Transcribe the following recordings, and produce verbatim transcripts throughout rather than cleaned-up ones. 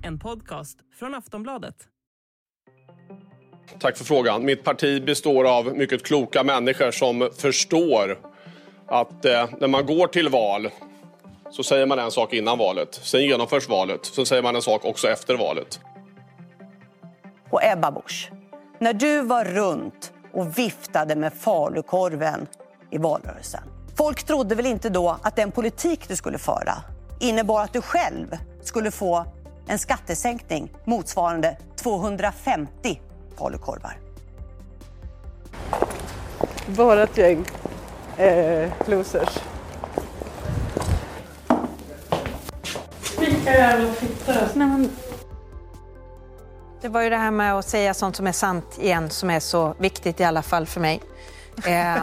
En podcast från Aftonbladet. Tack för frågan. Mitt parti består av mycket kloka människor som förstår att eh, när man går till val så säger man en sak innan valet. Sen genomförs valet. Så säger man en sak också efter valet. Och Ebba Busch, när du var runt och viftade med falukorven i valrörelsen. Folk trodde väl inte då att den politik du skulle föra innebar att du själv skulle få en skattesänkning motsvarande tvåhundrafemtio falukorvar. Bara ett gäng eh, losers. Vilka jävla fittor. Nej, men... Det var ju det här med att säga sånt som är sant igen som är så viktigt i alla fall för mig. Eh...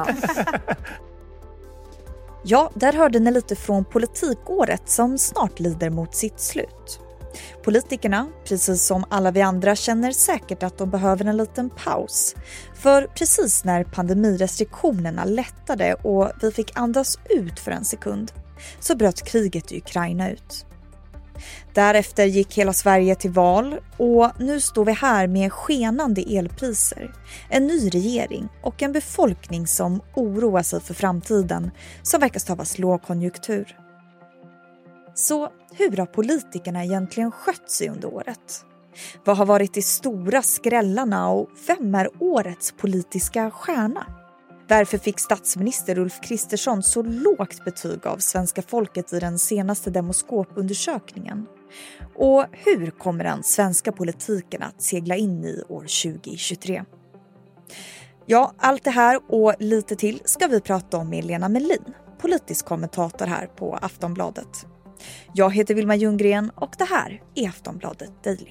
Ja, där hörde ni lite från politikåret som snart lider mot sitt slut. Politikerna, precis som alla vi andra, känner säkert att de behöver en liten paus. För precis när pandemirestriktionerna lättade och vi fick andas ut för en sekund så bröt kriget i Ukraina ut. Därefter gick hela Sverige till val och nu står vi här med skenande elpriser, en ny regering och en befolkning som oroar sig för framtiden som verkar stavas lågkonjunktur. Så hur har politikerna egentligen skött sig under året? Vad har varit de stora skrällarna och vem är årets politiska stjärna? Varför fick statsminister Ulf Kristersson så lågt betyg av svenska folket i den senaste demoskopundersökningen? Och hur kommer den svenska politiken att segla in i år tjugo tjugotre? Ja, allt det här och lite till ska vi prata om med Lena Melin, politisk kommentator här på Aftonbladet. Jag heter Vilma Ljunggren och det här är Aftonbladet Daily.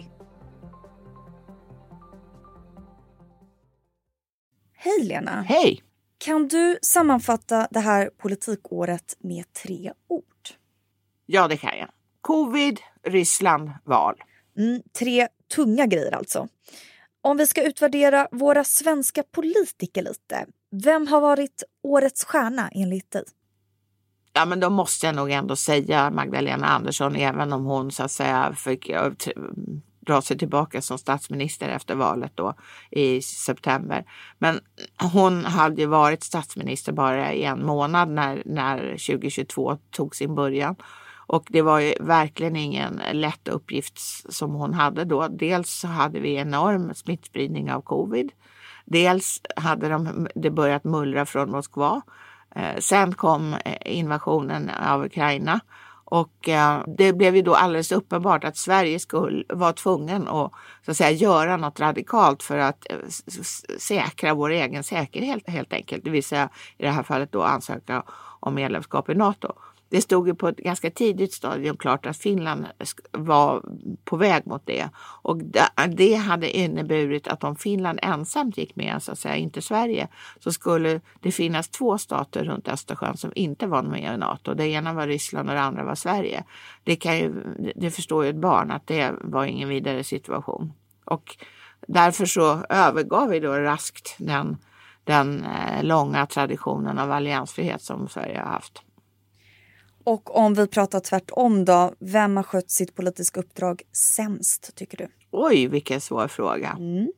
Hej Lena! Hej! Kan du sammanfatta det här politikåret med tre ord? Ja, det kan jag. Covid, Ryssland, val. Mm, tre tunga grejer alltså. Om vi ska utvärdera våra svenska politiker lite, vem har varit årets stjärna enligt dig? Ja, men då måste jag nog ändå säga Magdalena Andersson, även om hon så att säga fick dra sig tillbaka som statsminister efter valet då i september. Men hon hade ju varit statsminister bara i en månad när, när tjugo tjugotvå tog sin början. Och det var ju verkligen ingen lätt uppgift som hon hade då. Dels så hade vi enorm smittspridning av covid. Dels hade de, det börjat mullra från Moskva. Eh, sen kom invasionen av Ukraina. Och eh, det blev ju då alldeles uppenbart att Sverige skulle vara tvungen att, så att säga, göra något radikalt för att eh, säkra vår egen säkerhet helt enkelt. Det vill säga i det här fallet då ansöka om medlemskap i NATO. Det stod ju på ett ganska tidigt stadium klart att Finland var på väg mot det. Och det hade inneburit att om Finland ensamt gick med, så att säga, inte Sverige, så skulle det finnas två stater runt Östersjön som inte var med i NATO. Det ena var Ryssland och det andra var Sverige. Det, kan ju, det förstår ju ett barn att det var ingen vidare situation. Och därför så övergav vi då raskt den, den långa traditionen av alliansfrihet som Sverige har haft. Och om vi pratar tvärtom då, vem har skött sitt politiska uppdrag sämst tycker du? Oj, vilken svår fråga. Mm.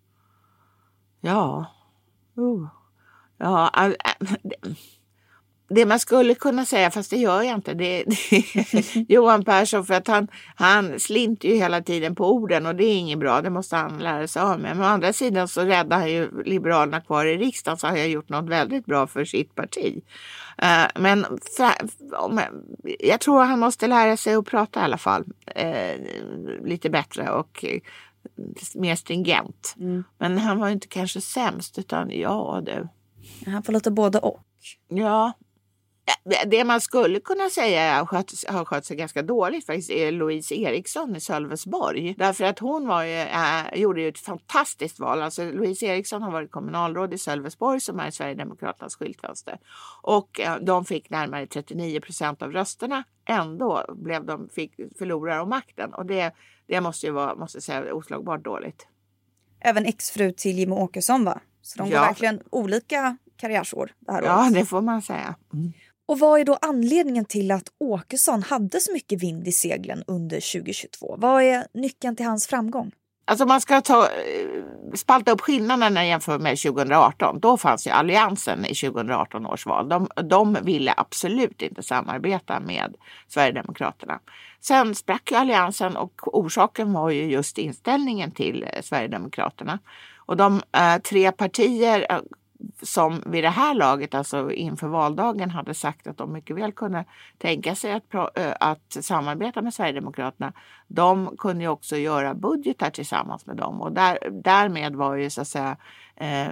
Ja. Uh. Ja, all, äh, det man skulle kunna säga, fast det gör jag inte, det, det Johan Persson, för att han, han slinter ju hela tiden på orden och det är inget bra, det måste han lära sig av med. Men å andra sidan så räddar han ju Liberalerna kvar i riksdagen, så har jag gjort något väldigt bra för sitt parti. Uh, men för, om, jag tror han måste lära sig att prata i alla fall uh, lite bättre och uh, mer stringent. Mm. Men han var ju inte kanske sämst, utan ja du. Han får lite både och. Ja. Det man skulle kunna säga har skött, har skött sig ganska dåligt faktiskt är Louise Eriksson i Sölvesborg. Därför att hon var ju, äh, gjorde ju ett fantastiskt val. Alltså Louise Eriksson har varit kommunalråd i Sölvesborg som är Sverigedemokraternas skyltfönster. Och äh, de fick närmare trettionio procent av rösterna. Ändå blev de, fick förlorare av makten. Och det, det måste ju vara, måste säga, oslagbart dåligt. Även exfru till Jimmie Åkesson, va? Så de går ja. verkligen olika karriärsår det här Ja, året. det får man säga. Mm. Och vad är då anledningen till att Åkesson hade så mycket vind i seglen under tjugohundratjugotvå? Vad är nyckeln till hans framgång? Alltså man ska ta, spalta upp skillnaderna jämfört med tjugohundraarton. Då fanns ju alliansen i tjugohundraarton års val. De, de ville absolut inte samarbeta med Sverigedemokraterna. Sen sprack ju alliansen och orsaken var ju just inställningen till Sverigedemokraterna. Och de eh, tre partier eh, som vid det här laget, alltså inför valdagen, hade sagt att de mycket väl kunde tänka sig att, att samarbeta med Sverigedemokraterna. De kunde ju också göra budgetar tillsammans med dem, och där, därmed var ju så att säga eh,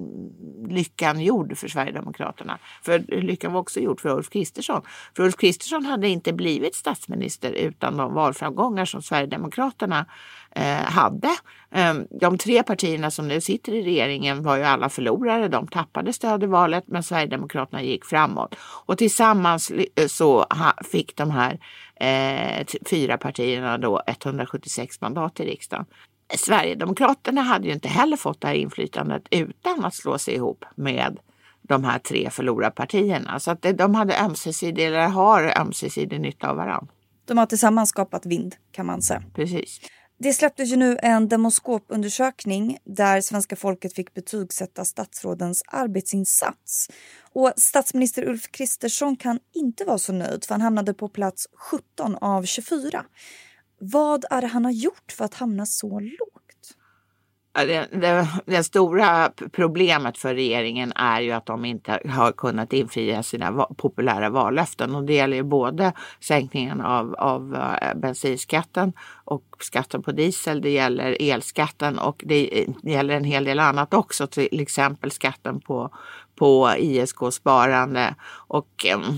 lyckan gjord för Sverigedemokraterna. För lyckan var också gjord för Ulf Kristersson. För Ulf Kristersson hade inte blivit statsminister utan de valframgångar som Sverigedemokraterna eh, hade. Eh, de tre partierna som nu sitter i regeringen var ju alla förlorare. De tappade stöd i valet, men Sverigedemokraterna gick framåt. Och tillsammans så fick de här eh, fyra partierna då etthundrasjuttiosex mandat i riksdagen. Sverigedemokraterna hade ju inte heller fått det här inflytandet utan att slå sig ihop med de här tre förlorarpartierna. Så att de hade ömsesidig, eller har ömsesidig nytta av varandra. De har tillsammans skapat vind, kan man säga. Precis. Det släpptes ju nu en demoskopundersökning där svenska folket fick betygsätta statsrådens arbetsinsats. Och statsminister Ulf Kristersson kan inte vara så nöjd, för han hamnade på plats sjutton av tjugofyra. Vad är det han har gjort för att hamna så lågt? Det, det, det stora problemet för regeringen är ju att de inte har kunnat infria sina va- populära vallöften. Och det gäller ju både sänkningen av, av uh, bensinskatten och skatten på diesel. Det gäller elskatten och det, det gäller en hel del annat också. Till exempel skatten på, på I S K-sparande och... Um,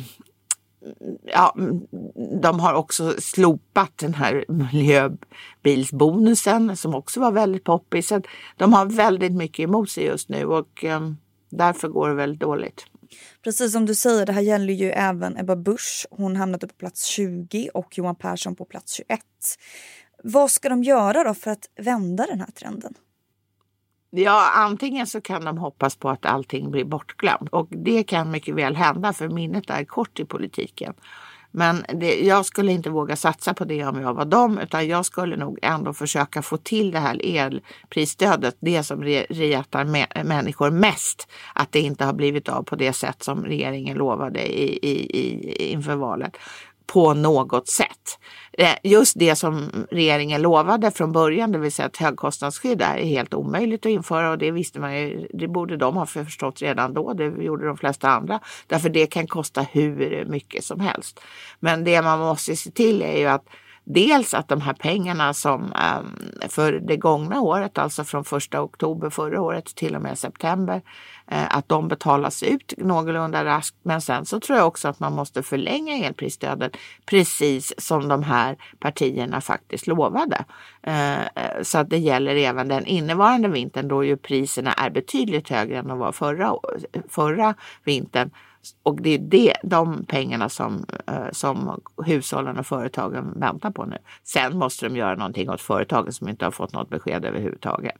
Ja, de har också slopat den här miljöbilsbonusen som också var väldigt poppig. Så de har väldigt mycket emot sig just nu och um, därför går det väldigt dåligt. Precis som du säger, det här gäller ju även Ebba Busch. Hon hamnade på plats tjugo och Johan Persson på plats tjugoett. Vad ska de göra då för att vända den här trenden? Ja, antingen så kan de hoppas på att allting blir bortglömt. Och det kan mycket väl hända, för minnet är kort i politiken. Men det, jag skulle inte våga satsa på det om jag var dem, utan jag skulle nog ändå försöka få till det här elprisstödet, det som re, retar mä, människor mest, att det inte har blivit av på det sätt som regeringen lovade i, i, i, inför valet. På något sätt. Just det som regeringen lovade från början, det vill säga att högkostnadsskydd är helt omöjligt att införa, och det visste man ju, det borde de ha förstått redan då, det gjorde de flesta andra, därför det kan kosta hur mycket som helst. Men det man måste se till är ju att dels att de här pengarna som för det gångna året, alltså från första oktober förra året till och med september, att de betalas ut någorlunda raskt. Men sen så tror jag också att man måste förlänga elprisstödet precis som de här partierna faktiskt lovade. Så att det gäller även den innevarande vintern, då ju priserna är betydligt högre än de var förra, förra vintern. Och det är det, de pengarna som, som hushållen och företagen väntar på nu. Sen måste de göra någonting åt företagen som inte har fått något besked överhuvudtaget.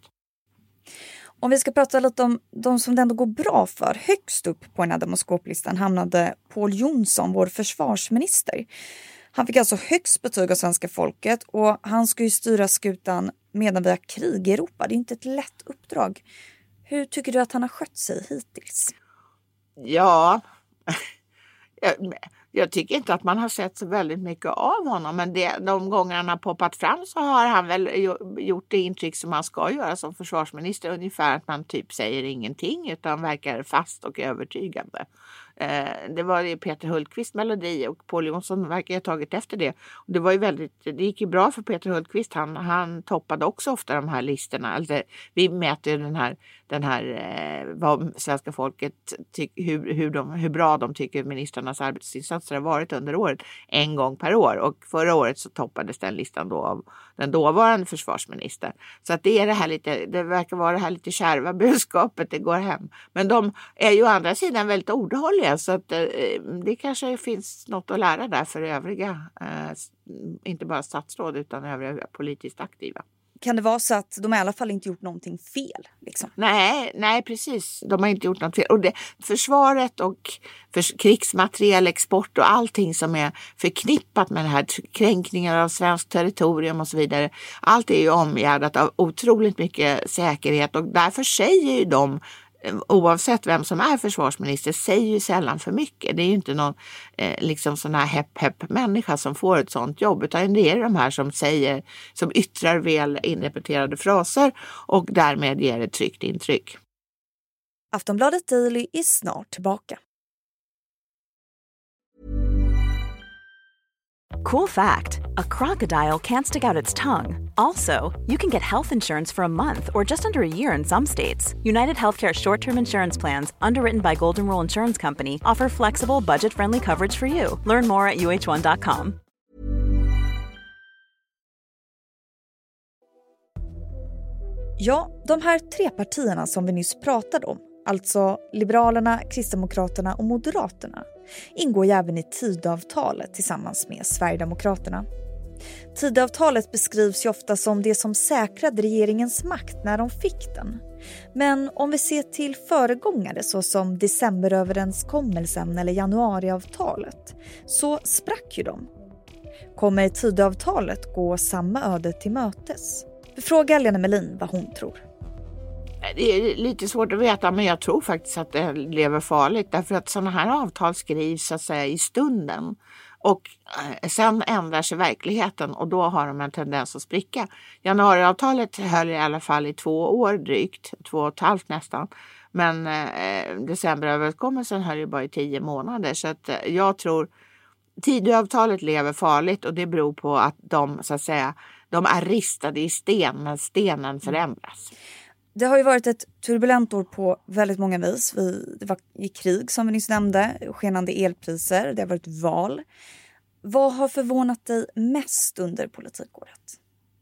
Om vi ska prata lite om de som det ändå går bra för. Högst upp på den här demoskoplistan hamnade Pål Jonsson, vår försvarsminister. Han fick alltså högst betyg av svenska folket, och han ska ju styra skutan medan vi har krig i Europa. Det är inte ett lätt uppdrag. Hur tycker du att han har skött sig hittills? Ja, jag, jag tycker inte att man har sett så väldigt mycket av honom, men det, de gånger han har poppat fram så har han väl gjort det intryck som man ska göra som försvarsminister, ungefär att man typ säger ingenting utan verkar fast och övertygande. Eh, det var ju Peter Hultqvist melodi, och Pål Jonsson verkar ha tagit efter det. Och det var ju väldigt, det gick ju bra för Peter Hultqvist, han, han toppade också ofta de här listorna. Alltså, vi mäter ju den här, den här eh, vad svenska folket tyck, hur, hur, de, hur bra de tycker ministrarnas arbetsinsatser har varit under året, en gång per år. Och förra året så toppades den listan då av den dåvarande försvarsministern. Så att det är det här lite, det verkar vara det här lite kärva budskapet, det går hem. Men de är ju å andra sidan väldigt ordhålliga, så att eh, det kanske finns något att lära där för övriga, eh, inte bara statsråd utan övriga politiskt aktiva. kan det vara så att de i alla fall inte gjort någonting fel? Liksom? Nej, nej, precis. De har inte gjort något fel. Och det, försvaret och för, krigsmaterielexport och allting som är förknippat med det här, kränkningar av svenskt territorium och så vidare. Allt är ju omgärdat av otroligt mycket säkerhet och därför säger ju de, oavsett vem som är försvarsminister, säger ju sällan för mycket. Det är ju inte någon eh, liksom sån här hepp-hepp människa som får ett sånt jobb, utan det är de här som säger, som yttrar väl inrepeterade fraser och därmed ger ett tryggt intryck. Aftonbladet Daily är snart tillbaka. Cool fact, a crocodile can't stick out its tongue. Also, you can get health insurance for a month or just under a year in some states. United Healthcare short-term insurance plans, underwritten by Golden Rule Insurance Company, offer flexible, budget-friendly coverage for you. Learn more at U H one dot com. Ja, de här tre partierna som vi nyss pratade om, alltså Liberalerna, Kristdemokraterna och Moderaterna, ingår ju även i Tidöavtalet tillsammans med Sverigedemokraterna. Tidöavtalet beskrivs ju ofta som det som säkrade regeringens makt när de fick den. Men om vi ser till föregångare såsom decemberöverenskommelsen eller januariavtalet, så sprack ju de. Kommer Tidöavtalet gå samma öde till mötes? Fråga Lena Melin vad hon tror. Det är lite svårt att veta, men jag tror faktiskt att det lever farligt. Därför att sådana här avtal skrivs så att säga i stunden. Och sen ändrar sig verkligheten och då har de en tendens att spricka. Januariavtalet höll i alla fall i två år drygt, två och ett halvt nästan. Men eh, decemberöverenskommelsen höll ju bara i tio månader. Så att eh, jag tror Tidöavtalet lever farligt och det beror på att de så att säga, de är ristade i sten men stenen förändras. Det har ju varit ett turbulent år på väldigt många vis. Vi, det var i krig som vi nyss nämnde, skenande elpriser, det har varit val. Vad har förvånat dig mest under politikåret?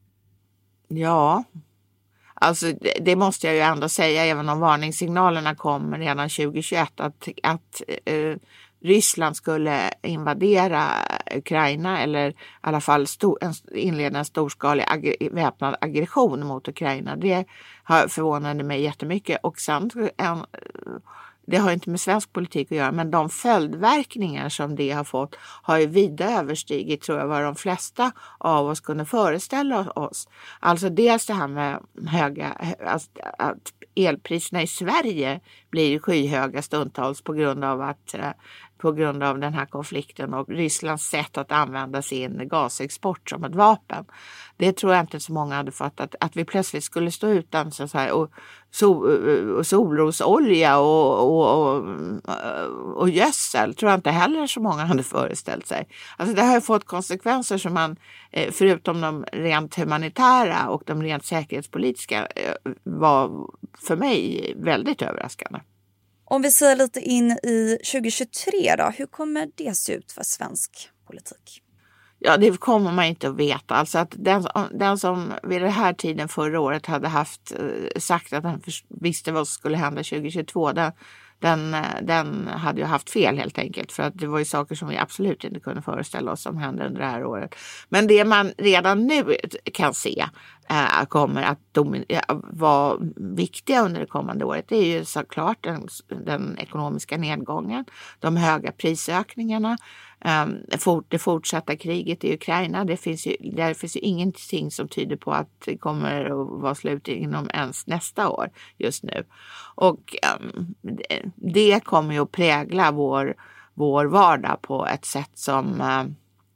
Ja, alltså det, det måste jag ju ändå säga, även om varningssignalerna kom redan tjugohundratjugoett, att, att eh, Ryssland skulle invadera Ukraina eller i alla fall stor, inleda en storskalig ag- väpnad aggression mot Ukraina. Det har förvånat mig jättemycket. Och sen, en, det har inte med svensk politik att göra, men de följdverkningar som det har fått har ju vida överstigit, tror jag, vad de flesta av oss kunde föreställa oss. Alltså dels det här med höga, alltså att elpriserna i Sverige blir skyhöga stundtals på grund av att på grund av den här konflikten och Rysslands sätt att använda sin gasexport som ett vapen. Det tror jag inte så många hade fattat, att vi plötsligt skulle stå utan så här, och, sol, och solrosolja och, och, och, och gödsel tror jag inte heller så många hade föreställt sig. Alltså det har ju fått konsekvenser som man, förutom de rent humanitära och de rent säkerhetspolitiska, var för mig väldigt överraskande. Om vi ser lite in i tjugohundratjugotre då, hur kommer det se ut för svensk politik? Ja, det kommer man inte att veta. Alltså att den, den som vid den här tiden förra året hade haft sagt att han visste vad som skulle hända tjugohundratjugotvå, den, den, den hade ju haft fel helt enkelt. För att det var ju saker som vi absolut inte kunde föreställa oss som hände under det här året. Men det man redan nu kan se äh, kommer att domin- vara viktiga under det kommande året, det är ju såklart den, den ekonomiska nedgången, de höga prisökningarna, Um, for, det fortsatta kriget i Ukraina. Det finns ju, där finns ju ingenting som tyder på att det kommer att vara slut inom ens nästa år just nu. Och um, det, det kommer ju att prägla vår, vår vardag på ett sätt som um,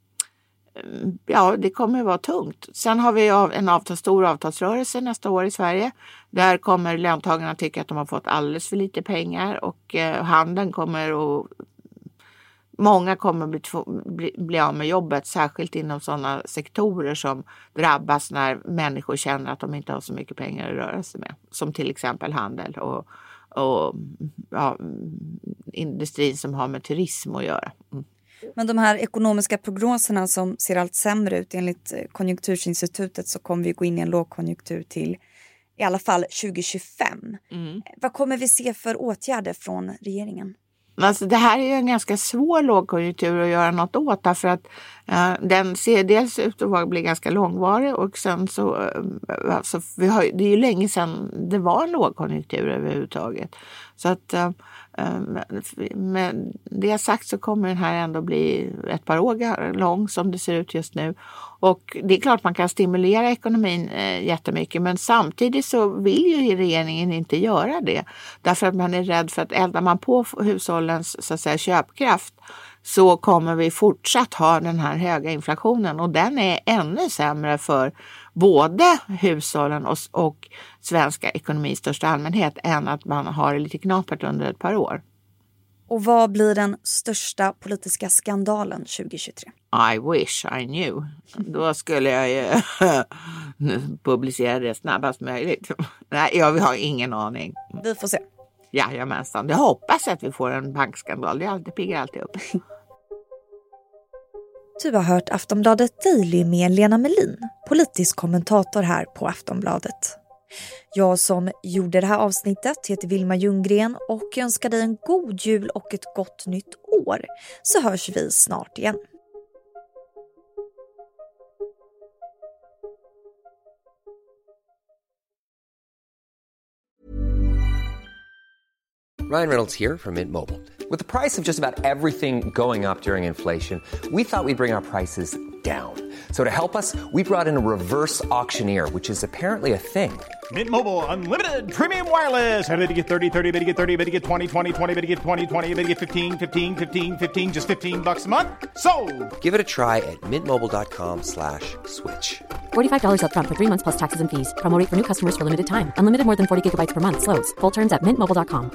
ja, det kommer att vara tungt. Sen har vi en avtal, stor avtalsrörelse nästa år i Sverige. Där kommer löntagarna tycka att de har fått alldeles för lite pengar och uh, handeln kommer att Många kommer bli, bli, bli av med jobbet, särskilt inom sådana sektorer som drabbas när människor känner att de inte har så mycket pengar att röra sig med. Som till exempel handel och, och ja, industrin som har med turism att göra. Mm. Men de här ekonomiska prognoserna som ser allt sämre ut, enligt Konjunkturinstitutet så kommer vi gå in i en lågkonjunktur till i alla fall tjugo tjugofem. Mm. Vad kommer vi se för åtgärder från regeringen? Alltså det här är ju en ganska svår lågkonjunktur att göra något åt, därför att uh, den ser dels ut att bli ganska långvarig och sen så, uh, alltså, vi har, det är ju länge sedan det var en lågkonjunktur överhuvudtaget. Så att uh, uh, med det sagt så kommer den här ändå bli ett par år lång som det ser ut just nu. Och det är klart man kan stimulera ekonomin eh, jättemycket, men samtidigt så vill ju regeringen inte göra det. Därför att man är rädd för att eldar man på hushållens så att säga, köpkraft så kommer vi fortsatt ha den här höga inflationen. Och den är ännu sämre för både hushållen och, och svenska ekonomi i största allmänhet än att man har det lite knapert under ett par år. Och vad blir den största politiska skandalen tjugohundratjugotre? I wish I knew. Då skulle jag ju publicera det snabbast möjligt. Nej, jag har ingen aning. Vi får se. Jajamensan. Jag hoppas att vi får en bankskandal. Det alltid piggar alltid upp. Du har hört Aftonbladet Daily med Lena Melin, politisk kommentator här på Aftonbladet. Jag som gjorde det här avsnittet heter Vilma Ljunggren och jag önskar dig en god jul och ett gott nytt år. Så hörs vi snart igen. Ryan Reynolds here from Mint Mobile. With the price of just about everything going up during inflation, we thought we'd bring our prices down. So to help us, we brought in a reverse auctioneer, which is apparently a thing. Mint Mobile Unlimited Premium Wireless. How to get thirty, thirty, how to get thirty, how to get twenty, twenty, twenty, how to get twenty, twenty, how to get fifteen, fifteen, fifteen, fifteen, just fifteen bucks a month? Sold! Give it a try at mintmobile.com slash switch. forty-five dollars up front for three months plus taxes and fees. Promo rate for new customers for limited time. Unlimited more than forty gigabytes per month. Slows full terms at mint mobile dot com.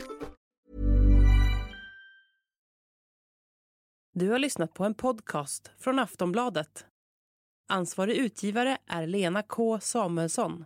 Du har lyssnat på en podcast från Aftonbladet. Ansvarig utgivare är Lena K. Samuelsson.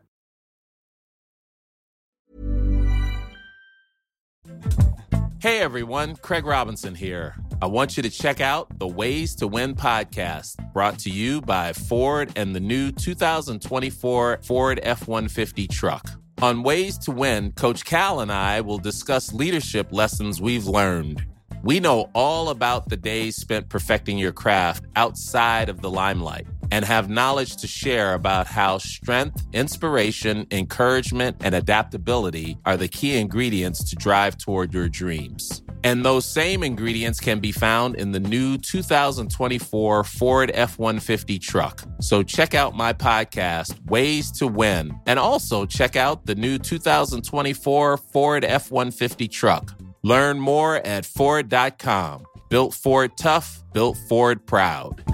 Hey everyone, Craig Robinson here. I want you to check out the Ways to Win podcast, brought to you by Ford and the new two thousand twenty-four Ford F one fifty truck. On Ways to Win, Coach Cal and I will discuss leadership lessons we've learned. We know all about the days spent perfecting your craft outside of the limelight and have knowledge to share about how strength, inspiration, encouragement, and adaptability are the key ingredients to drive toward your dreams. And those same ingredients can be found in the new two thousand twenty-four Ford F one fifty truck. So check out my podcast, Ways to Win, and also check out the new two thousand twenty-four Ford F one fifty truck. Learn more at Ford dot com. Built Ford tough, built Ford proud.